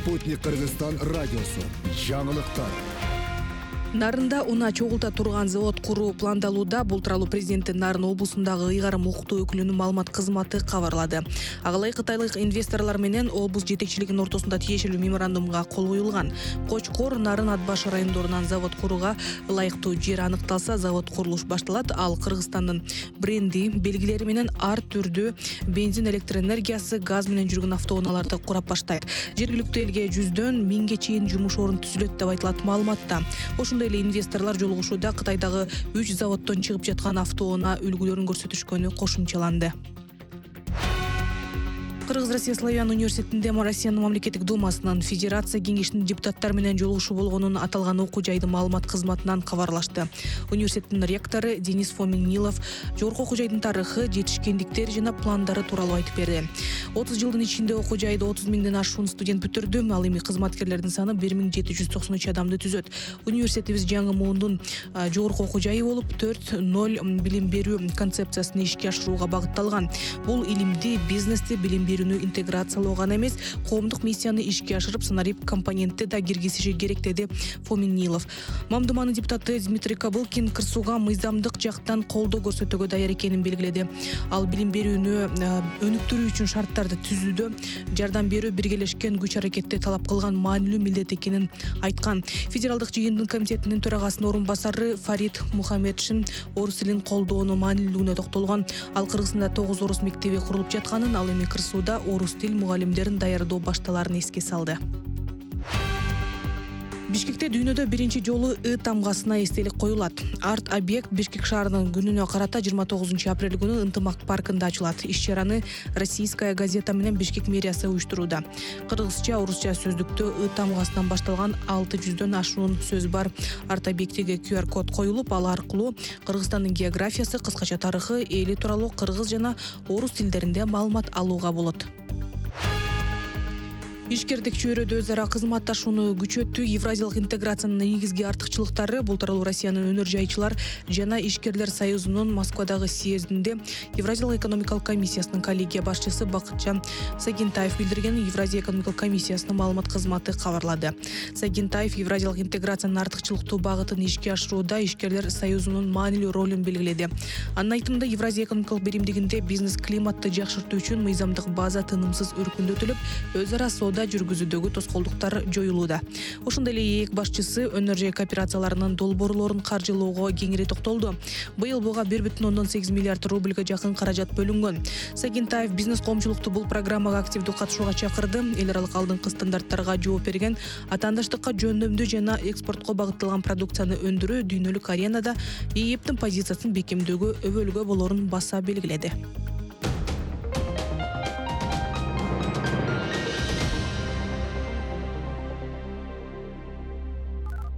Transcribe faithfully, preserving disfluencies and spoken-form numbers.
Спутник Кыргызстан радиосу. Жаңылыктар. Нарында уна чогулта турган завод куруу пландалууда. Бул тууралуу президенти Нарын облусундагы ыйгарым укуктуу өкүлүнүн маалымат кызматы кабарлады. Агалай кытайлык инвесторлор менен облус жетекчилигинин ортосунда тиешелүү меморандумга кол коюлган. Кочкор, Нарын, Ат баш райондорунан завод курууга ылайыктуу жер аныкталса, завод курулуш башталат. Ал Кыргызстандын бренди, белгилери менен ар түрдүү бензин, электр энергиясы, газ менен жүргөн автоунааларды курап баштайт. Жергиликтүү элге жүздөн миңге чейин жумуш орун түзүлөт деп айтылат маалыматта. Ошондой эле инвесторлор жолугушууда Кытайдагы үч заводдон чыгып жаткан автоунаа үлгүлөрүн көрсөтүшкөнү кошумчаланды. Кыргыз-Россия Славян университетинде Россиянын мамлекеттик думасынын Федерация кеңешинин депутаттары менен жолугушуу болгонун аталган окуу жайдын маалымат кызматынан кабарлашты. Университеттин ректору Денис Фомин-Нилов жогорку окуу жайдын тарыхы, жетишкендиктери жана пландары тууралуу айтып берди. отуз жылдын ичинде окуу жайды отуз миңден ашуун студент бүтүрдү. Ал эми кызматкерлердин саны бир миң жети жүз токсон үч адамды түзөт. Университетибиз жаңы муундун жогорку окуу жайы болуп, төрт ноль билим берүү концепциясын ишке ашырууга багытталган. Бул илимди, бизнести, билим берүүнү интеграциялоо гана эмес, коомдук миссияны ишке ашырып, санарип компонентти да киргизиши керек, деди Фомин-Нилов. Мамдуманын депутаты Дмитрий Кабылкин кырсууга мыйзамдык жактан колдоо көрсөтүүгө даяр экенин белгиледи. Ал билим берүүнү өнүктүрүү үчүн шарттарды түзүүдө жардам берүү биргелешкен күч аракетти талап кылган маанилүү милдет экенин айткан. Федералдык жыйындын комитетинин төрагасынын орун басары Фарид Мухаммедшин орус тилин колдоонун маанилүүлүгүнө токтолгон. Ал Кыргызстанда тогуз орус мектеби курулуп жатканын, ал эми кырсууда орус тил мугалимдерин даярдоо башталарын эске салды. Бишкекте дүйнөдө биринчи жолу ы тамгасына эстелик коюлат. Арт объект Бишкек шаарынын күнүнө карата жыйырма тогузунчу апрель күнү Ынтымак паркында ачылат. Иш-чараны Российская газета менен Бишкек мэриясы уюштурууда. Кыргызча, орусча сөздүктө ы тамгасынан башталган алты жүздөн ашуун сөз бар. Арт объектиге ку ар код коюлуп, ал аркылуу Кыргызстандын географиясы, кыскача тарыхы, эли тууралуу кыргыз жана орус тилдеринде маалымат алууга болот. Ишкердик чөйрөдө өз ара кызматташууну күчөттү. Евразиялык интеграциянын негизги артыкчылыктары бул тууралуу Россиянын өнөр жайчылар жана ишкерлер союзунун Москвадагы съездинде Евразиялык экономикалык комиссиясынын коллегия башчысы Бакытжан Сагентаев билдирген. Евразия экономикалык комиссиясынын маалымат кызматы кабарлады. Сагентаев Евразиялык интеграциянын артыкчылыктуу багытын ишке ашырууда ишкерлер союзунун маанилүү ролун белгиледи. Анын айтымында Евразия экономикалык биримдигинде бизнес климатты жакшыртуу үчүн мыйзамдык база тынымсыз өркүндөтүлүп, өз ара да жүргүзүүдөгү тоскоолдуктар жоюлууда. Ошондой эле ээк башчысы өнөр жай кооперацияларынын долбоорлорун каржылоого кеңири токтолду. Быйыл буга бир бүтүн ондон сегиз миллиард рубльга жакын каражат бөлүнгөн. Сагентаев бизнес коомчулукту бул программага активдүү катышууга чакырды. Эл аралык алдыңкы стандарттарга жооп берген, атаандаштыкка жөндөмдүү жана экспортко багытталган продукцияны өндүрүү дүйнөлүк аренада ИЭБтин позициясын бекемдөөгө өбөлгө болорун баса белгиледи.